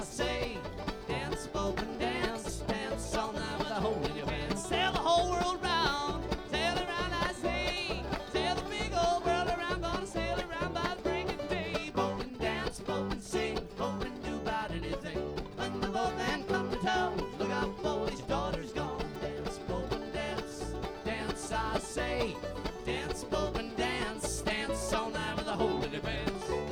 I say. Dance, open, dance, dance all night with a hole in your pants. Sail the whole world round, sail around, I say. Sail the big old world around, gonna sail around by the break of day. Open, dance, open, sing, open, do about anything. When the boatman come to town, look out, boys, your daughter's gone. Dance, open, dance, dance, I say. Dance, open, dance, dance all night with a hole in your pants.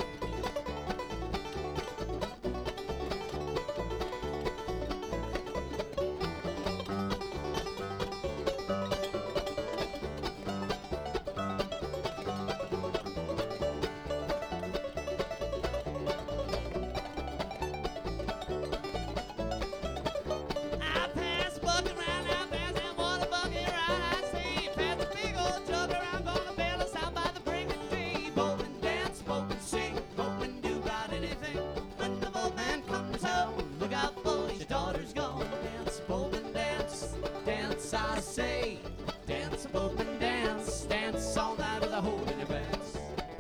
I say, dance, open, dance, dance all night with a hole in your pants.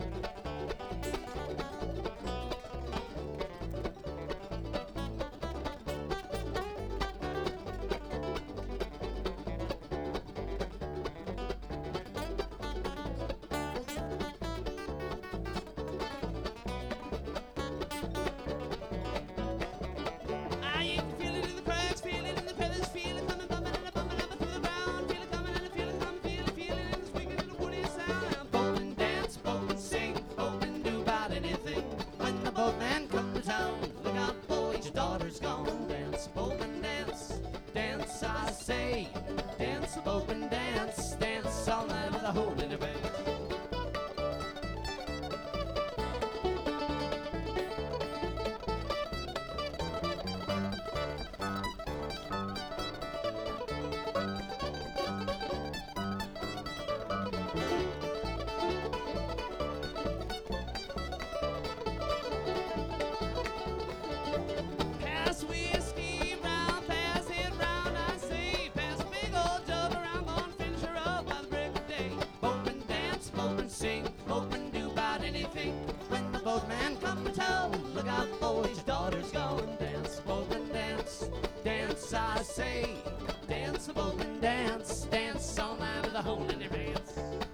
I can feel it in the cracks, feel it in the feathers, feel it coming, bumping and a bumping up through the ground. Feel it coming and I feel it coming, feel it in the squeaking in the woody sound. I'm boating, dance, boating, sing, boating, do about anything. When the boatman come to town, look out, boys, your daughter's gone. Dance, boating, dance, dance, I say. Dance, boating, dance, dance all night with a hole in your pants. Pass whiskey round, pass it round, I say. Pass a big old jug around, gonna finish her up by the break of day. Open, dance, open, sing, open, do about anything. When the boatman come to town, look out, boys, your daughter's gone. Dance, open, dance, dance, I say. Dance, open, dance, dance all night with a hole in your pants.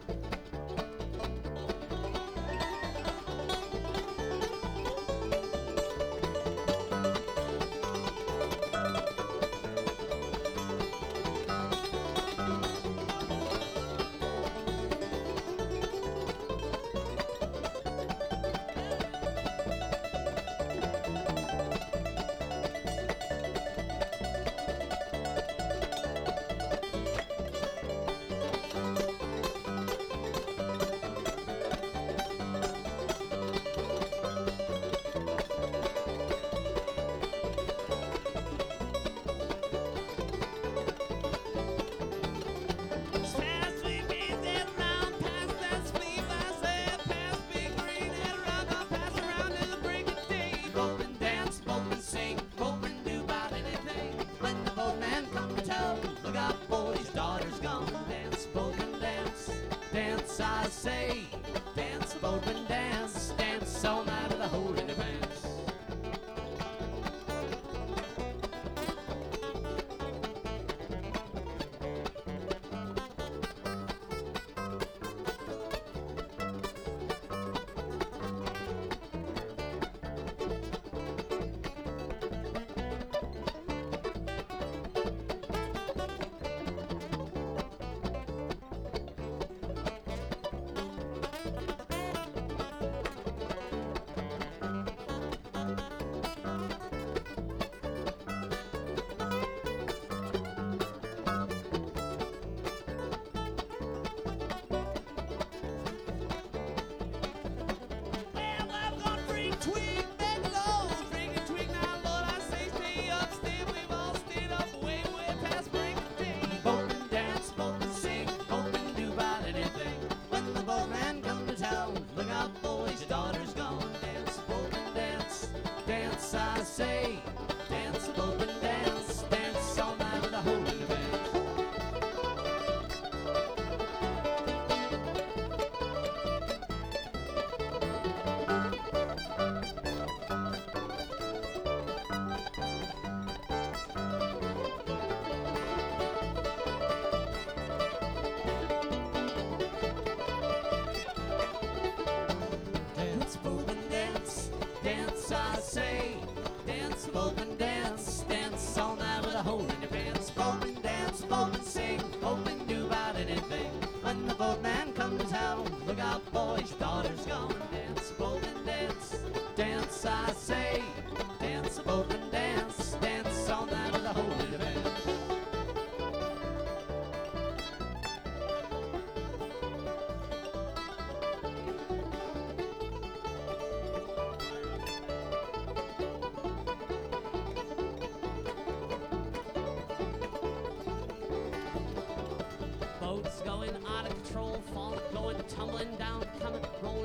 Pass sweet beans and round, pass that sleep, I say. Pass big green and round, I'll pass around till the break of day. Open, dance, open, sing, open, do about anything. When the boatman come to town, look out, boys, your daughter's gone. Dance, open, dance, dance, I say. Dance, open, dance, dance all night with a hole in your pants. Well, I'm gonna drink twig, bend low, drink a twig now, Lord, I say, stay up, stay, we've all stayed up, way, way past break of day. Open, dance, open, sing, open, do about anything. When the boatman come to town, look out, boys, your daughter's gone. Dance, open, dance, dance, I say. Dance, open, dance, dance all night with a hole in your pants. dance, boatman dance, dance all night with a hole in your pants. Boatman dance, boatman sing, boatman do about anything. When the boatman comes home, look out boys, daughter's gone. Dance, boatman dance, dance I say. Dance, boatman dance, dance all night with a hole in your pants. Boats going out of control, falling, going, tumbling down, coming, rolling.